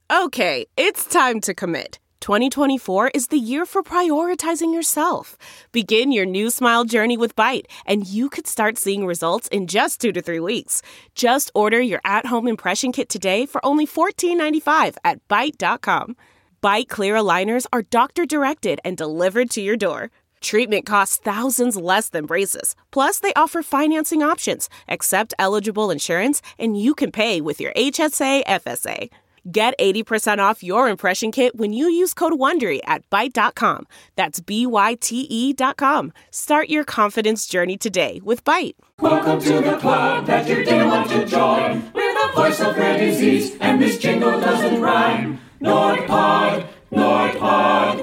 Okay, it's time to commit. 2024 is the year for prioritizing yourself. Begin your new smile journey with Byte, and you could start seeing results in just 2 to 3 weeks. Just order your at-home impression kit today for only $14.95 at Byte.com. Byte Clear aligners are doctor-directed and delivered to your door. Treatment costs thousands less than braces. Plus, they offer financing options, accept eligible insurance, and you can pay with your HSA FSA. Get 80% off your impression kit when you use code WONDERY at Byte.com. That's BYTE.com. Start your confidence journey today with Byte. Welcome to the club that you didn't want to join. We're the voice of rare disease, and this jingle doesn't rhyme. NordPod, NordPod,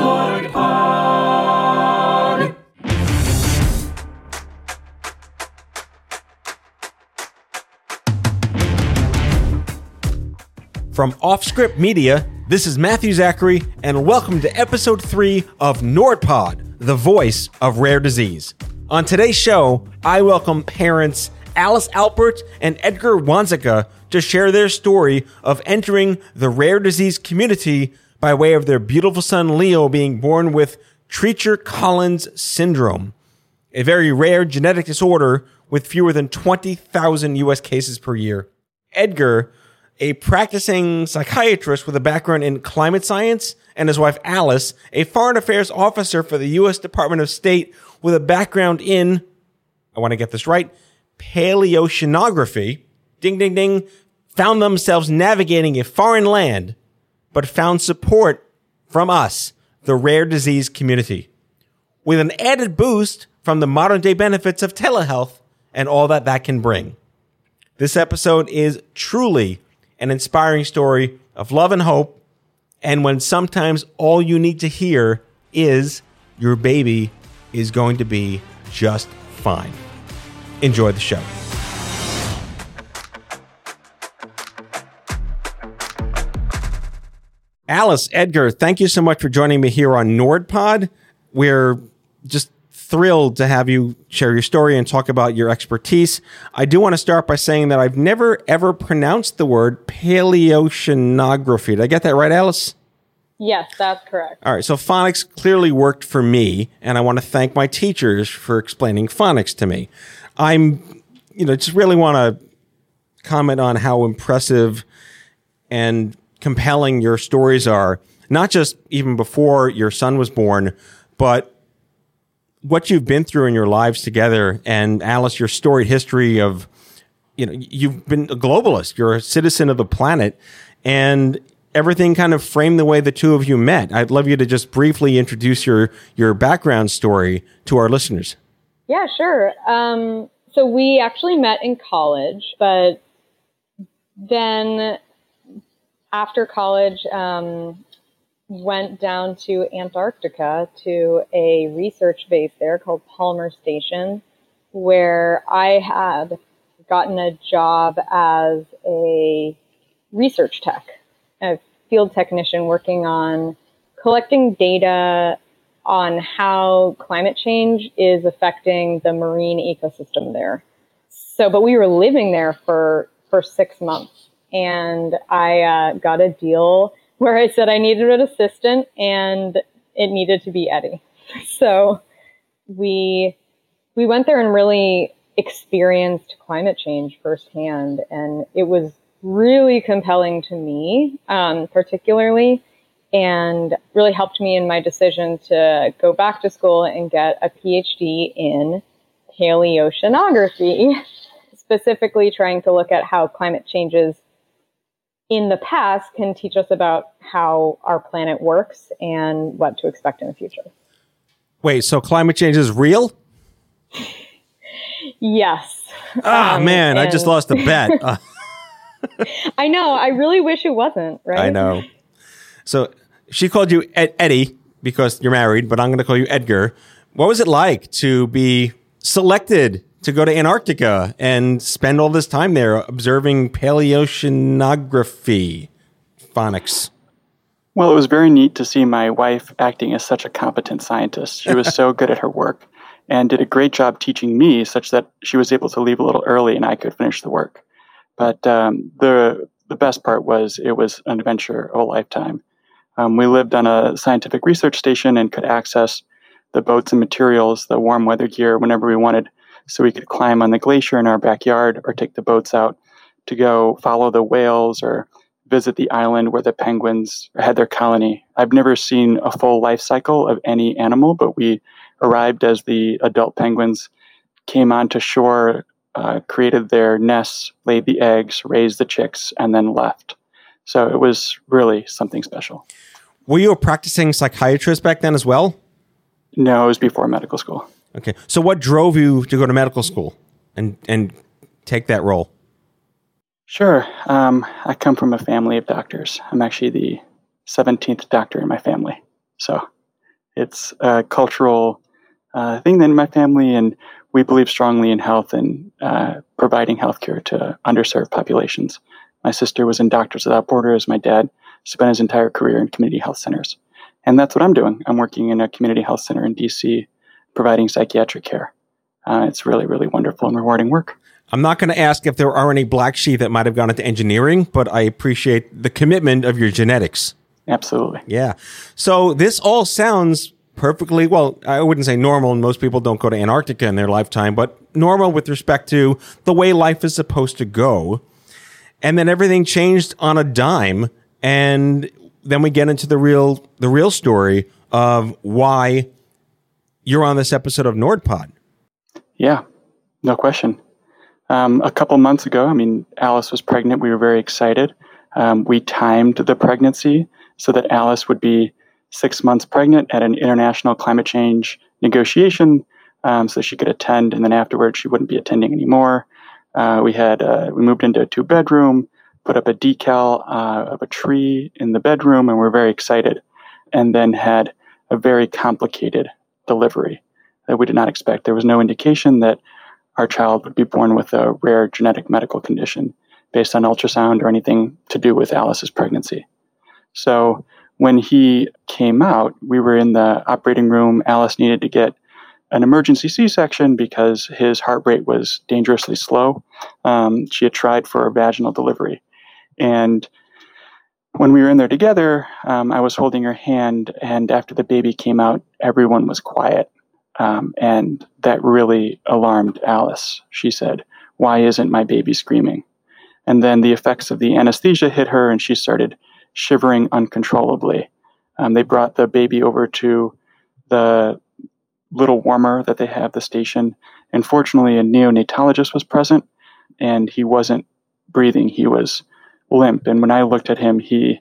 NordPod. From Offscript Media, this is Matthew Zachary, and welcome to episode 3 of NordPod, the voice of rare disease. On today's show, I welcome parents Alice Alpert and Edgar Wanzika to share their story of entering the rare disease community by way of their beautiful son Leo being born with Treacher-Collins syndrome, a very rare genetic disorder with fewer than 20,000 U.S. cases per year. Edgar, a practicing psychiatrist with a background in climate science, and his wife Alice, a foreign affairs officer for the U.S. Department of State with a background in, I want to get this right, paleoceanography, ding, ding, ding, found themselves navigating a foreign land, but found support from us, the rare disease community, with an added boost from the modern day benefits of telehealth and all that that can bring. This episode is truly an inspiring story of love and hope, and when sometimes all you need to hear is your baby is going to be just fine. Enjoy the show. Alice, Edgar, thank you so much for joining me here on NordPod. We're just thrilled to have you share your story and talk about your expertise. I do want to start by saying that I've never, ever pronounced the word paleoceanography. Did I get that right, Alice? Yes, that's correct. All right, so phonics clearly worked for me, and I want to thank my teachers for explaining phonics to me. Just really want to comment on how impressive and compelling your stories are, not just even before your son was born, but what you've been through in your lives together. And Alice, your storied history of, you've been a globalist, you're a citizen of the planet, and everything kind of framed the way the two of you met. I'd love you to just briefly introduce your background story to our listeners. Yeah, sure. So we actually met in college, but then after college, went down to Antarctica to a research base there called Palmer Station, where I had gotten a job as a research tech, a field technician working on collecting data on how climate change is affecting the marine ecosystem there. But we were living there for 6 months, and I got a deal where I said I needed an assistant and it needed to be Eddie. So we went there and really experienced climate change firsthand. And it was really compelling to me, particularly, and really helped me in my decision to go back to school and get a PhD in paleoceanography, specifically trying to look at how climate changes in the past can teach us about how our planet works and what to expect in the future. Wait, so climate change is real? Yes. Man, I just lost a bet. I know. I really wish it wasn't, right? I know. So she called you Eddie because you're married, but I'm going to call you Edgar. What was it like to be selected to go to Antarctica and spend all this time there observing paleoceanography, phonics? Well, it was very neat to see my wife acting as such a competent scientist. She was so good at her work and did a great job teaching me such that she was able to leave a little early and I could finish the work. But the the best part was it was an adventure of a lifetime. We lived on a scientific research station and could access the boats and materials, the warm weather gear, whenever we wanted. So we could climb on the glacier in our backyard or take the boats out to go follow the whales or visit the island where the penguins had their colony. I've never seen a full life cycle of any animal, but we arrived as the adult penguins came onto shore, created their nests, laid the eggs, raised the chicks, and then left. So it was really something special. Were you a practicing psychiatrist back then as well? No, it was before medical school. Okay. So what drove you to go to medical school and take that role? Sure. I come from a family of doctors. I'm actually the 17th doctor in my family. So it's a cultural thing in my family, and we believe strongly in health and providing healthcare to underserved populations. My sister was in Doctors Without Borders. My dad spent his entire career in community health centers. And that's what I'm doing. I'm working in a community health center in D.C., providing psychiatric care. It's really, really wonderful and rewarding work. I'm not going to ask if there are any black sheep that might have gone into engineering, but I appreciate the commitment of your genetics. Absolutely. Yeah. So this all sounds perfectly, well, I wouldn't say normal, and most people don't go to Antarctica in their lifetime, but normal with respect to the way life is supposed to go. And then everything changed on a dime, and then we get into the real story of why you're on this episode of NordPod. Yeah, no question. A couple months ago, Alice was pregnant. We were very excited. We timed the pregnancy so that Alice would be 6 months pregnant at an international climate change negotiation, so she could attend, and then afterwards she wouldn't be attending anymore. We moved into a 2-bedroom, put up a decal of a tree in the bedroom, and we're very excited. And then had a very complicated delivery that we did not expect. There was no indication that our child would be born with a rare genetic medical condition based on ultrasound or anything to do with Alice's pregnancy. So when he came out, we were in the operating room. Alice needed to get an emergency C-section because his heart rate was dangerously slow. She had tried for a vaginal delivery. And when we were in there together, I was holding her hand, and after the baby came out, everyone was quiet. And that really alarmed Alice. She said, "Why isn't my baby screaming?" And then the effects of the anesthesia hit her, and she started shivering uncontrollably. They brought the baby over to the little warmer that they have at the station. And fortunately, a neonatologist was present, and he wasn't breathing. He was limp. And when I looked at him, he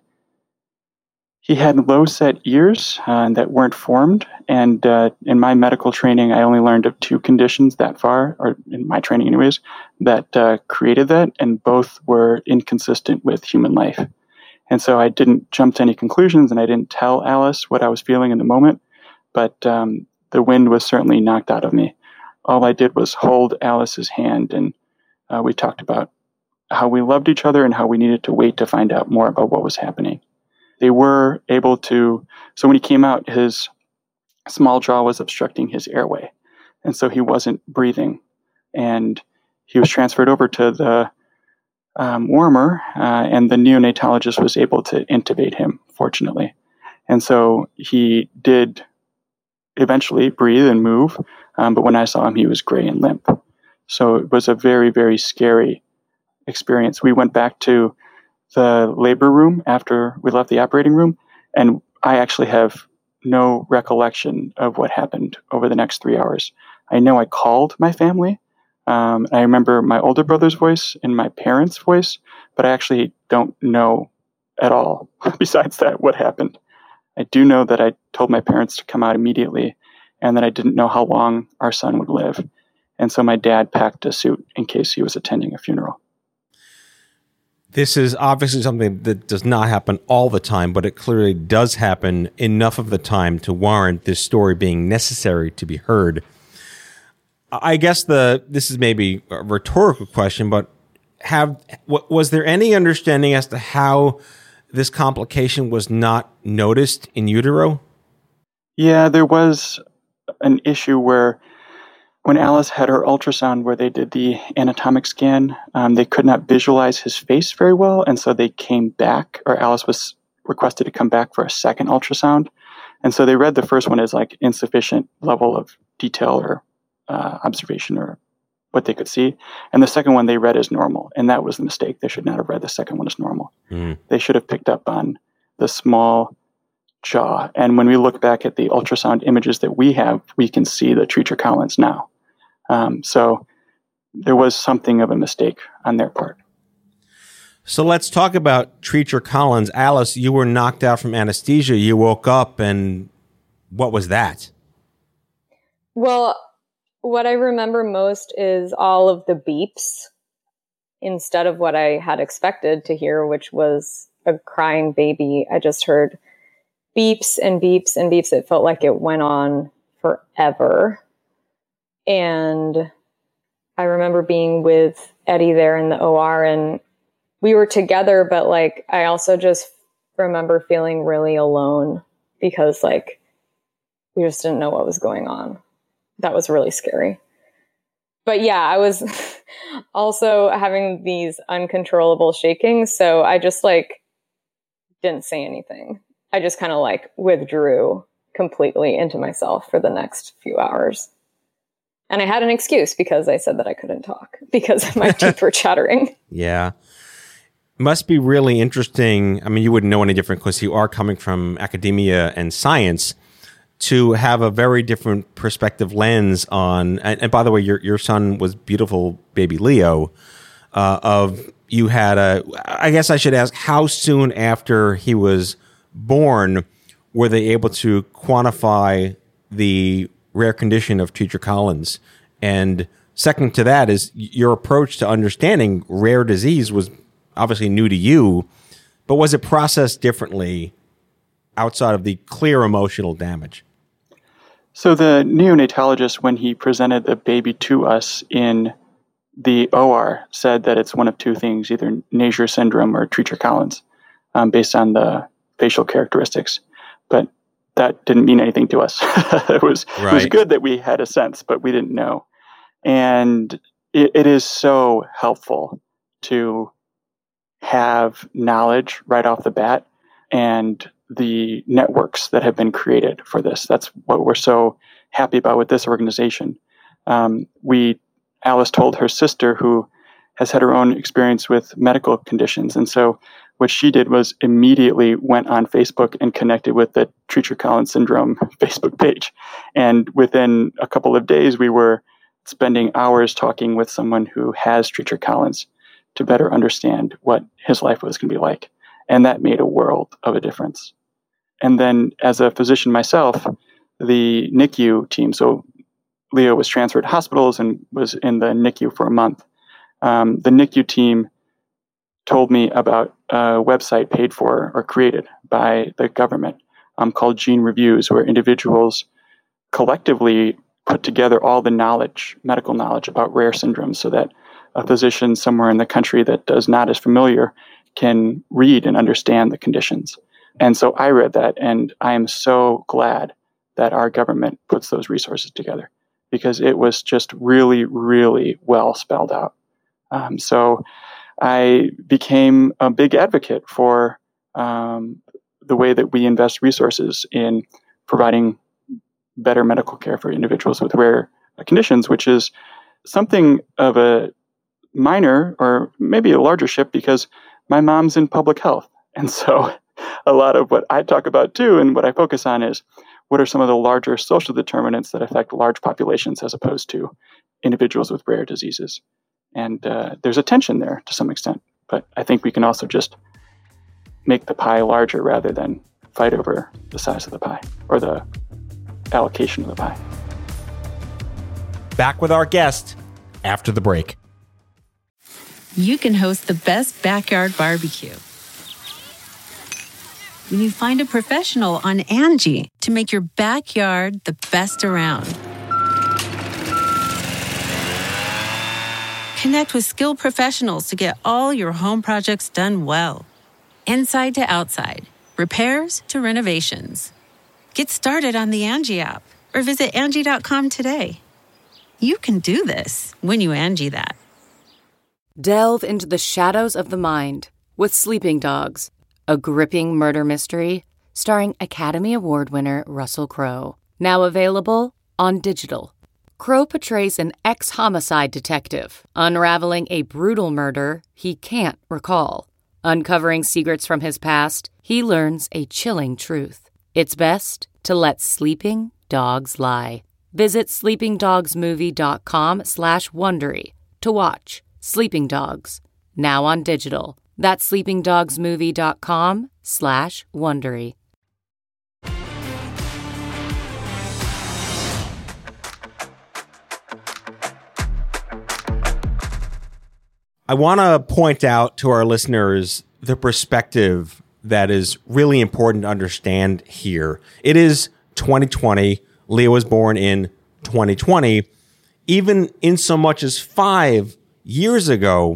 had low-set ears that weren't formed. And in my medical training, I only learned of 2 conditions that far, or in my training anyways, that created that, and both were inconsistent with human life. And so I didn't jump to any conclusions, and I didn't tell Alice what I was feeling in the moment, but the wind was certainly knocked out of me. All I did was hold Alice's hand, and we talked about how we loved each other and how we needed to wait to find out more about what was happening. They were able to, so when he came out, his small jaw was obstructing his airway, and so he wasn't breathing. And he was transferred over to the warmer, and the neonatologist was able to intubate him, fortunately. And so he did eventually breathe and move, but when I saw him, he was gray and limp. So it was a very, very scary experience. We went back to the labor room after we left the operating room, and I actually have no recollection of what happened over the next 3 hours. I know I called my family. I remember my older brother's voice and my parents' voice, but I actually don't know at all, besides that, what happened. I do know that I told my parents to come out immediately, and that I didn't know how long our son would live. And so my dad packed a suit in case he was attending a funeral. This is obviously something that does not happen all the time, but it clearly does happen enough of the time to warrant this story being necessary to be heard. I guess this is maybe a rhetorical question, but was there any understanding as to how this complication was not noticed in utero? Yeah, there was an issue where when Alice had her ultrasound where they did the anatomic scan, they could not visualize his face very well, and so they came back, or Alice was requested to come back for a second ultrasound. And so they read the first one as like insufficient level of detail or observation or what they could see. And the second one they read as normal. And that was the mistake. They should not have read the second one as normal. They should have picked up on the small jaw. And when we look back at the ultrasound images that we have, we can see the Treacher Collins now. So there was something of a mistake on their part. So let's talk about Treacher Collins. Alice, you were knocked out from anesthesia. You woke up, and what was that? Well, what I remember most is all of the beeps instead of what I had expected to hear, which was a crying baby. I just heard beeps and beeps and beeps. It felt like it went on forever. And I remember being with Eddie there in the OR, and we were together, but like, I also just remember feeling really alone because like, we just didn't know what was going on. That was really scary. But yeah, I was also having these uncontrollable shakings. So I just like, didn't say anything. I just kind of like withdrew completely into myself for the next few hours. And I had an excuse because I said that I couldn't talk because my teeth were chattering. Yeah. Must be really interesting. I mean, you wouldn't know any different because you are coming from academia and science, to have a very different perspective lens on, and by the way, your son was beautiful baby Leo, you had I guess I should ask, how soon after he was born were they able to quantify the rare condition of Treacher Collins? And second to that is your approach to understanding rare disease was obviously new to you, but was it processed differently outside of the clear emotional damage? So the neonatologist, when he presented the baby to us in the OR, said that it's one of two things, either Naegger syndrome or Treacher Collins, based on the facial characteristics. But that didn't mean anything to us. It was good that we had a sense, but we didn't know. And it is so helpful to have knowledge right off the bat and the networks that have been created for this. That's what we're so happy about with this organization. Alice told her sister, who has had her own experience with medical conditions. And so what she did was immediately went on Facebook and connected with the Treacher Collins syndrome Facebook page. And within a couple of days, we were spending hours talking with someone who has Treacher Collins to better understand what his life was going to be like. And that made a world of a difference. And then as a physician myself, the NICU team, so Leo was transferred to hospitals and was in the NICU for a month. The NICU team told me about a website paid for or created by the government called Gene Reviews, where individuals collectively put together all the knowledge, medical knowledge about rare syndromes, so that a physician somewhere in the country that is not as familiar can read and understand the conditions. And so I read that, and I am so glad that our government puts those resources together, because it was just really, really well spelled out. So I became a big advocate for the way that we invest resources in providing better medical care for individuals with rare conditions, which is something of a minor or maybe a larger ship, because my mom's in public health. And so a lot of what I talk about too, and what I focus on, is what are some of the larger social determinants that affect large populations as opposed to individuals with rare diseases. And there's a tension there to some extent, but I think we can also just make the pie larger rather than fight over the size of the pie or the allocation of the pie. Back with our guest after the break. You can host the best backyard barbecue when you find a professional on Angie to make your backyard the best around. Connect with skilled professionals to get all your home projects done well. Inside to outside, repairs to renovations. Get started on the Angie app or visit Angie.com today. You can do this when you Angie that. Delve into the shadows of the mind with Sleeping Dogs, a gripping murder mystery starring Academy Award winner Russell Crowe. Now available on digital. Crowe portrays an ex-homicide detective unraveling a brutal murder he can't recall. Uncovering secrets from his past, he learns a chilling truth. It's best to let sleeping dogs lie. Visit sleepingdogsmovie.com/Wondery to watch Sleeping Dogs, now on digital. That's sleepingdogsmovie.com/Wondery. I want to point out to our listeners the perspective that is really important to understand here. It is 2020. Leo was born in 2020. Even in so much as 5 years ago,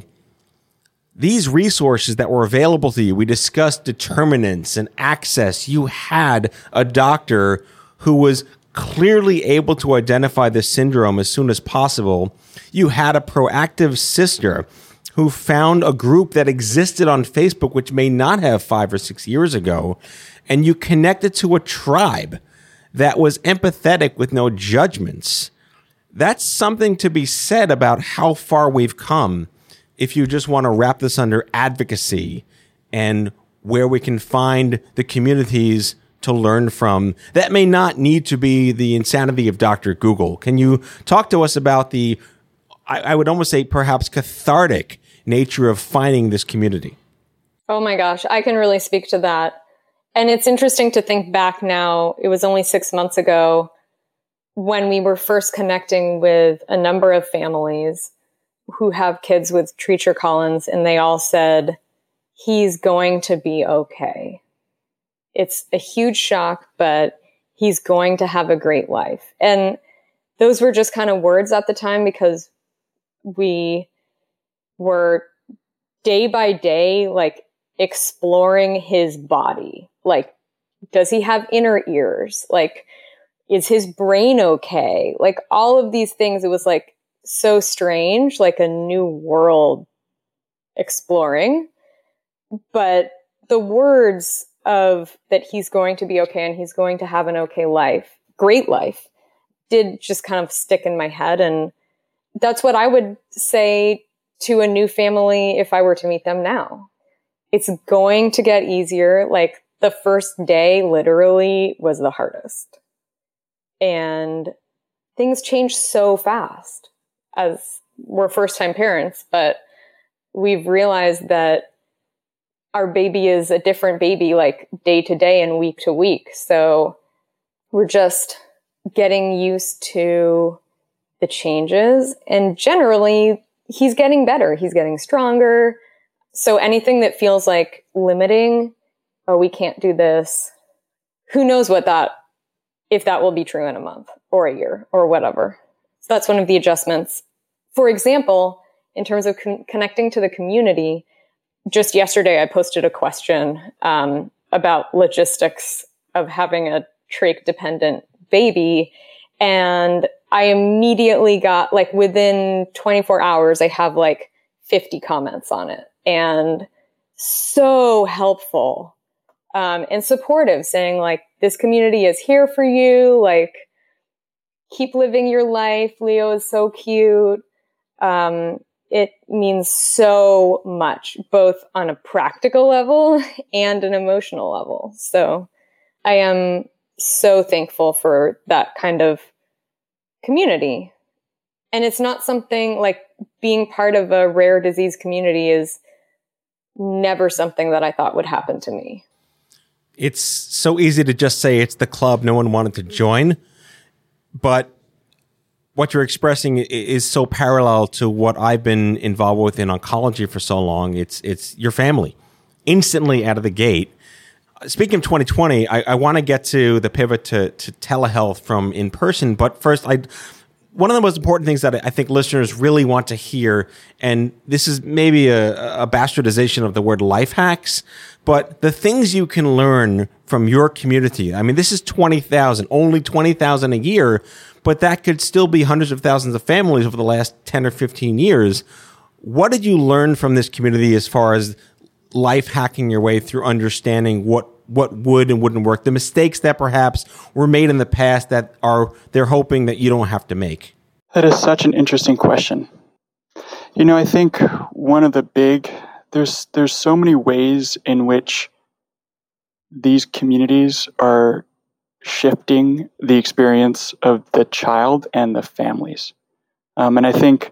these resources that were available to you, we discussed determinants and access. You had a doctor who was clearly able to identify the syndrome as soon as possible. You had a proactive sister who found a group that existed on Facebook, which may not have 5 or 6 years ago, and you connected to a tribe that was empathetic with no judgments. That's something to be said about how far we've come if you just want to wrap this under advocacy and where we can find the communities to learn from. That may not need to be the insanity of Dr. Google. Can you talk to us about the, I would almost say perhaps cathartic nature of finding this community? Oh my gosh, I can really speak to that. And it's interesting to think back now. It was only 6 months ago when we were first connecting with a number of families who have kids with Treacher Collins, and they all said, he's going to be okay. It's a huge shock, but he's going to have a great life. And those were just kind of words at the time because we were day by day, like exploring his body. Like, does he have inner ears? Like, is his brain okay? Like all of these things, it was like so strange, like a new world exploring. But the words of that he's going to be okay and he's going to have an okay life, great life, did just kind of stick in my head. And that's what I would say to a new family if I were to meet them now. It's going to get easier. Like the first day literally was the hardest. And things change so fast as we're first-time parents, but we've realized that our baby is a different baby, like day to day and week to week. So we're just getting used to the changes, and generally he's getting better. He's getting stronger. So anything that feels like limiting, oh, we can't do this. Who knows if that will be true in a month or a year or whatever. So that's one of the adjustments. For example, in terms of connecting to the community, just yesterday I posted a question about logistics of having a trach-dependent baby. And I immediately got, like, within 24 hours, I have like 50 comments on it. And so helpful and supportive, saying like, this community is here for you. Like, keep living your life. Leo is so cute. It means so much, both on a practical level and an emotional level. So I am so thankful for that kind of community. And it's not something like being part of a rare disease community is never something that I thought would happen to me. It's so easy to just say it's the club no one wanted to join, but what you're expressing is so parallel to what I've been involved with in oncology for so long. It's your family instantly out of the gate. Speaking of 2020, I want to get to the pivot to telehealth from in person, but first one of the most important things that I think listeners really want to hear, and this is maybe a bastardization of the word life hacks, but the things you can learn from your community. I mean, this is 20,000, only 20,000 a year, but that could still be hundreds of thousands of families over the last 10 or 15 years. What did you learn from this community as far as life hacking your way through understanding what would and wouldn't work, the mistakes that perhaps were made in the past that they're hoping that you don't have to make? That is such an interesting question. I think one of the there's so many ways in which these communities are shifting the experience of the child and the families. And I think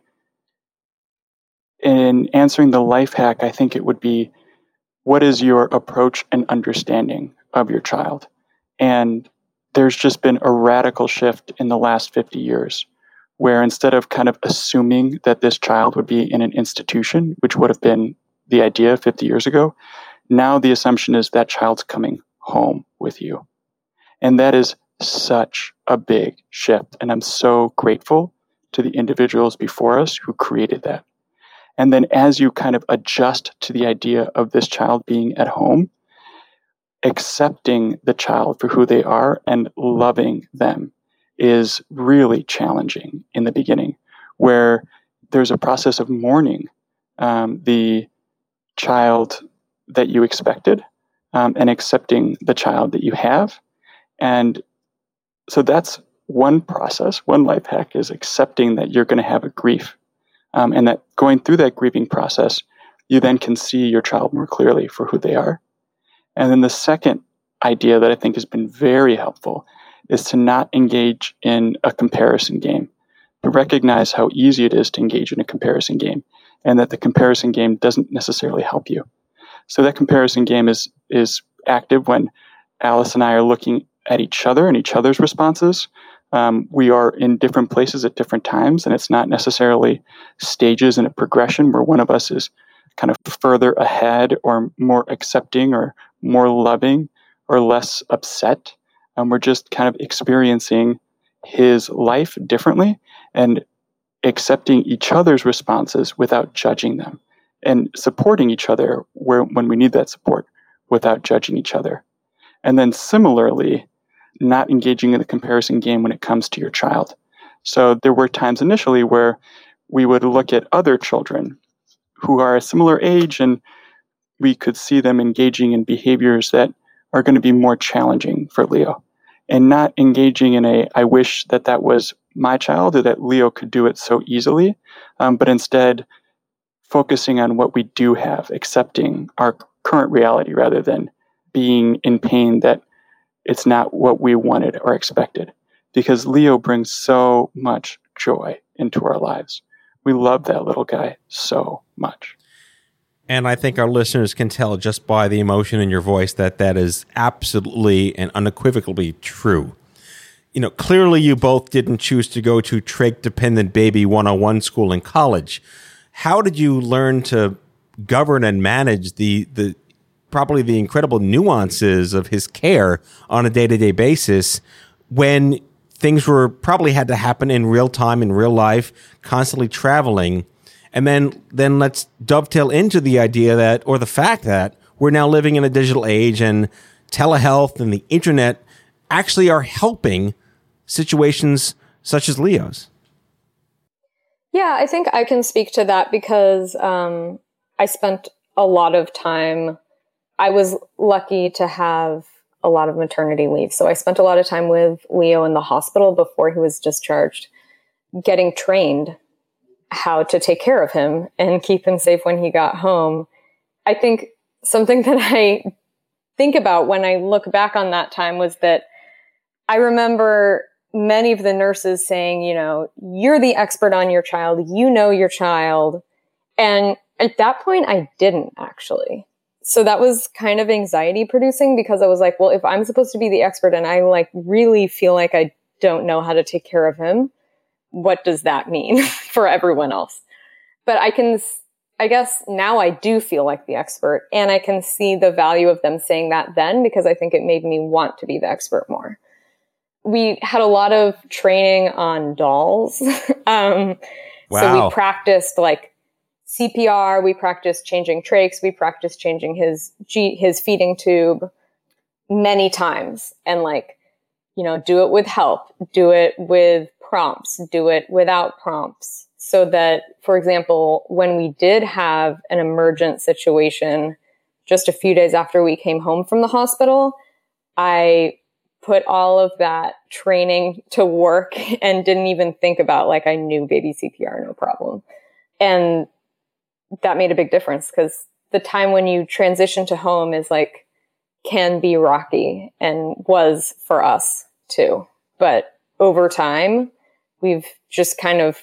in answering the life hack, I think it would be, what is your approach and understanding of your child? And there's just been a radical shift in the last 50 years, where instead of kind of assuming that this child would be in an institution, which would have been the idea 50 years ago, now the assumption is that child's coming home with you. And that is such a big shift. And I'm so grateful to the individuals before us who created that. And then as you kind of adjust to the idea of this child being at home, accepting the child for who they are and loving them is really challenging in the beginning, where there's a process of mourning the child that you expected and accepting the child that you have. And so that's one process. One life hack is accepting that you're going to have a grief. And that going through that grieving process, you then can see your child more clearly for who they are. And then the second idea that I think has been very helpful is to not engage in a comparison game, to recognize how easy it is to engage in a comparison game, and that the comparison game doesn't necessarily help you. So that comparison game is active when Alice and I are looking at each other and each other's responses. We are in different places at different times, and it's not necessarily stages in a progression where one of us is kind of further ahead or more accepting or more loving or less upset. We're just kind of experiencing his life differently and accepting each other's responses without judging them, and supporting each other when we need that support without judging each other. And then similarly, not engaging in the comparison game when it comes to your child. So there were times initially where we would look at other children who are a similar age, and we could see them engaging in behaviors that are going to be more challenging for Leo, and not engaging in I wish that was my child or that Leo could do it so easily, but instead focusing on what we do have, accepting our current reality rather than being in pain that it's not what we wanted or expected, because Leo brings so much joy into our lives. We love that little guy so much. And I think our listeners can tell just by the emotion in your voice that is absolutely and unequivocally true. Clearly you both didn't choose to go to trach-dependent baby 101 school in college. How did you learn to govern and manage probably the incredible nuances of his care on a day-to-day basis when things probably had to happen in real time, in real life, constantly traveling? And then let's dovetail into the idea or the fact that we're now living in a digital age, and telehealth and the internet actually are helping situations such as Leo's. Yeah, I think I can speak to that because I spent a lot of time. I was lucky to have a lot of maternity leave. So I spent a lot of time with Leo in the hospital before he was discharged, getting trained how to take care of him and keep him safe when he got home. I think something that I think about when I look back on that time was that I remember many of the nurses saying, you're the expert on your child, your child. And at that point, I didn't actually. So that was kind of anxiety producing, because I was like, well, if I'm supposed to be the expert and I really feel like I don't know how to take care of him, what does that mean for everyone else? But I guess now I do feel like the expert, and I can see the value of them saying that then, because I think it made me want to be the expert more. we had a lot of training on dolls. Wow. So we practiced like CPR, we practiced changing trachs, we practiced changing his feeding tube many times. And like, do it with help, do it with prompts, do it without prompts. So that, for example, when we did have an emergent situation just a few days after we came home from the hospital, I put all of that training to work and didn't even think about, like, I knew baby CPR, no problem. And that made a big difference because the time when you transition to home is like, can be rocky, and was for us too. But over time, we've just kind of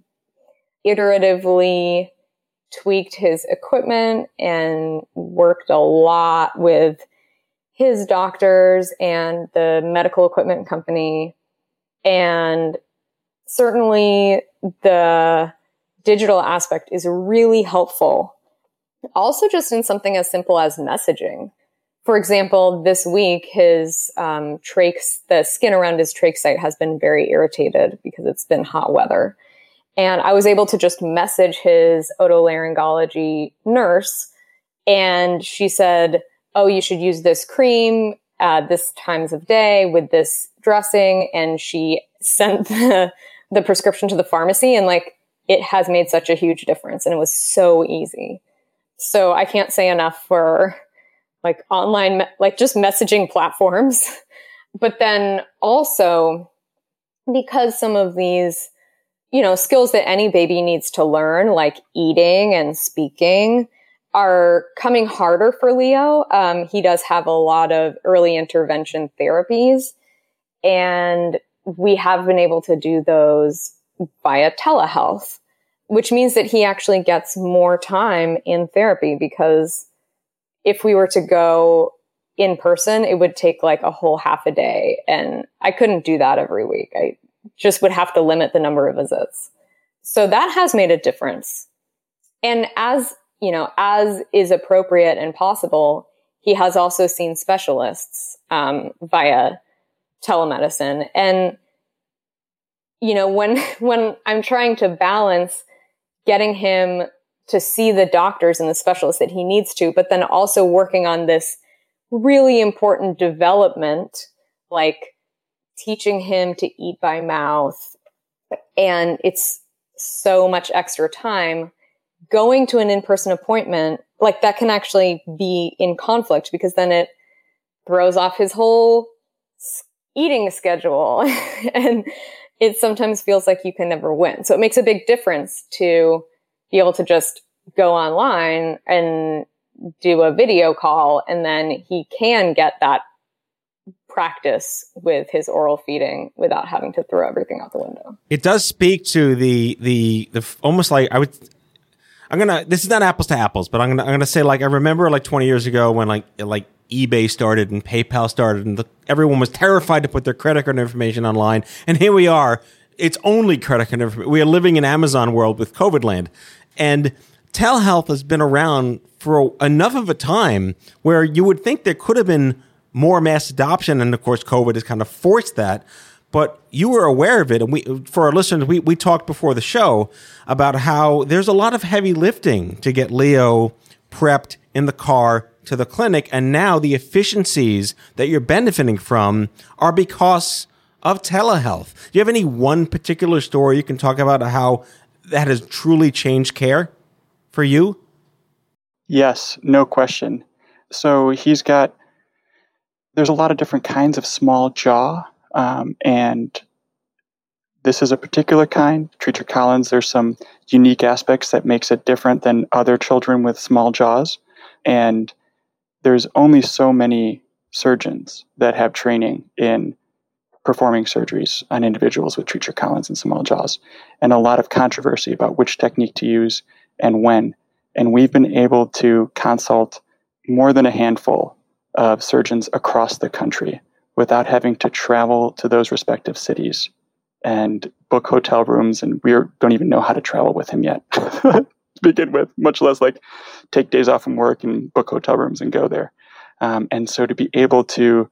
iteratively tweaked his equipment and worked a lot with his doctors and the medical equipment company. And certainly the digital aspect is really helpful. Also, just in something as simple as messaging. For example, this week, his trachs, the skin around his trach site has been very irritated because it's been hot weather. And I was able to just message his otolaryngology nurse, and she said, oh, you should use this cream at this times of day with this dressing. And she sent the prescription to the pharmacy, and like, it has made such a huge difference, and it was so easy. So I can't say enough for like online, like just messaging platforms. But then also, because some of these, skills that any baby needs to learn, like eating and speaking, are coming harder for Leo. He does have a lot of early intervention therapies, and we have been able to do those via telehealth, which means that he actually gets more time in therapy, because if we were to go in person, it would take like a whole half a day, and I couldn't do that every week. I just would have to limit the number of visits. So that has made a difference. And as is appropriate and possible, he has also seen specialists via telemedicine. And, when I'm trying to balance getting him to see the doctors and the specialists that he needs to, but then also working on this really important development, like teaching him to eat by mouth. And it's so much extra time. Going to an in-person appointment, like that can actually be in conflict, because then it throws off his whole eating schedule. And it sometimes feels like you can never win. So it makes a big difference to be able to just go online and do a video call, and then he can get that practice with his oral feeding without having to throw everything out the window. It does speak to the almost like this is not apples to apples, but I'm gonna say, like, I remember like 20 years ago when like eBay started and PayPal started, and everyone was terrified to put their credit card information online. And here we are. It's only credit card information. We are living in Amazon world with COVID land. And telehealth has been around for enough of a time where you would think there could have been more mass adoption. And of course, COVID has kind of forced that. But you were aware of it. And for our listeners, we talked before the show about how there's a lot of heavy lifting to get Leo prepped in the car to the clinic. And now the efficiencies that you're benefiting from are because of telehealth. Do you have any one particular story you can talk about how that has truly changed care for you? Yes, no question. So there's a lot of different kinds of small jaw, and this is a particular kind, Treacher-Collins. There's some unique aspects that makes it different than other children with small jaws, and there's only so many surgeons that have training in performing surgeries on individuals with Treacher-Collins and small jaws, and a lot of controversy about which technique to use and when. And we've been able to consult more than a handful of surgeons across the country without having to travel to those respective cities and book hotel rooms. And we don't even know how to travel with him yet to begin with, much less like take days off from work and book hotel rooms and go there. And so to be able to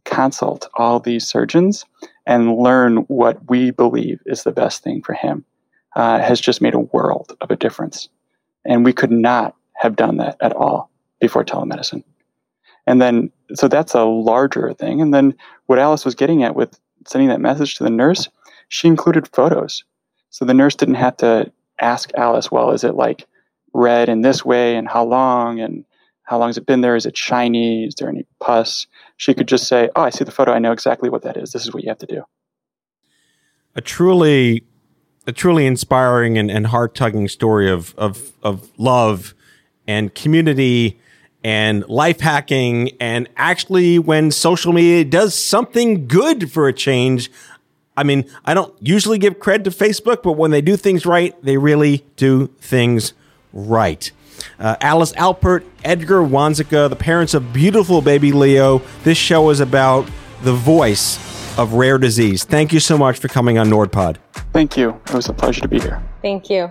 consult all these surgeons and learn what we believe is the best thing for him has just made a world of a difference. And we could not have done that at all before telemedicine. And then, so that's a larger thing. And then what Alice was getting at with sending that message to the nurse, she included photos. So the nurse didn't have to ask Alice, well, is it like red in this way and how long has it been there? Is it shiny? Is there any pus? She could just say, oh, I see the photo. I know exactly what that is. This is what you have to do. A truly inspiring and heart-tugging story of love and community and life hacking, and actually when social media does something good for a change. I mean, I don't usually give credit to Facebook, but when they do things right, they really do things right. Alice Alpert, Edgar Wanzika, the parents of beautiful baby Leo. This show is about the voice of rare disease. Thank you so much for coming on NordPod. Thank you. It was a pleasure to be here. Thank you.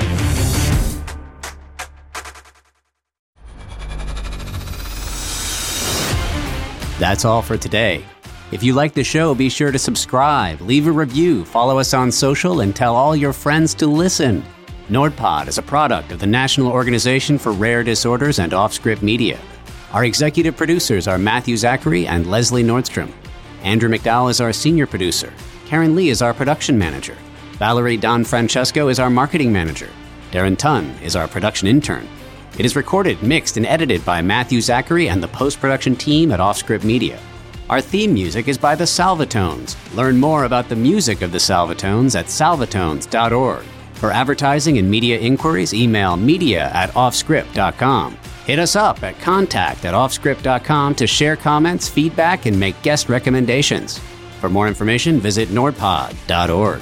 That's all for today. If you like the show, be sure to subscribe, leave a review, follow us on social, and tell all your friends to listen. NordPod is a product of the National Organization for Rare Disorders and Offscript Media. Our executive producers are Matthew Zachary and Leslie Nordstrom. Andrew McDowell is our senior producer. Karen Lee is our production manager. Valerie Don Francesco is our marketing manager. Darren Tunn is our production intern. It is recorded, mixed, and edited by Matthew Zachary and the post-production team at Offscript Media. Our theme music is by the Salvatones. Learn more about the music of the Salvatones at salvatones.org. For advertising and media inquiries, email media@offscript.com. Hit us up at contact@offscript.com to share comments, feedback, and make guest recommendations. For more information, visit nordpod.org.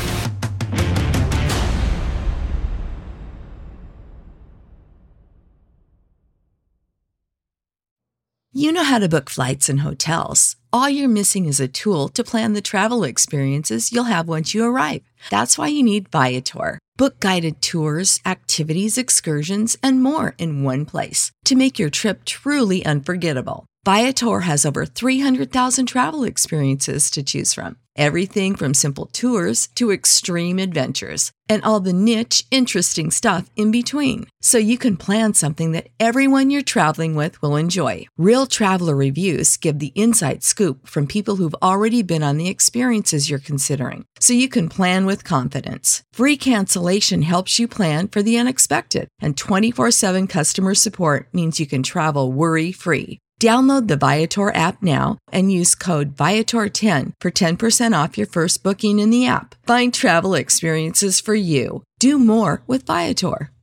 You know how to book flights and hotels. All you're missing is a tool to plan the travel experiences you'll have once you arrive. That's why you need Viator. Book guided tours, activities, excursions, and more in one place to make your trip truly unforgettable. Viator has over 300,000 travel experiences to choose from. Everything from simple tours to extreme adventures and all the niche, interesting stuff in between. So you can plan something that everyone you're traveling with will enjoy. Real traveler reviews give the inside scoop from people who've already been on the experiences you're considering. So you can plan with confidence. Free cancellation helps you plan for the unexpected. And 24/7 customer support means you can travel worry-free. Download the Viator app now and use code Viator10 for 10% off your first booking in the app. Find travel experiences for you. Do more with Viator.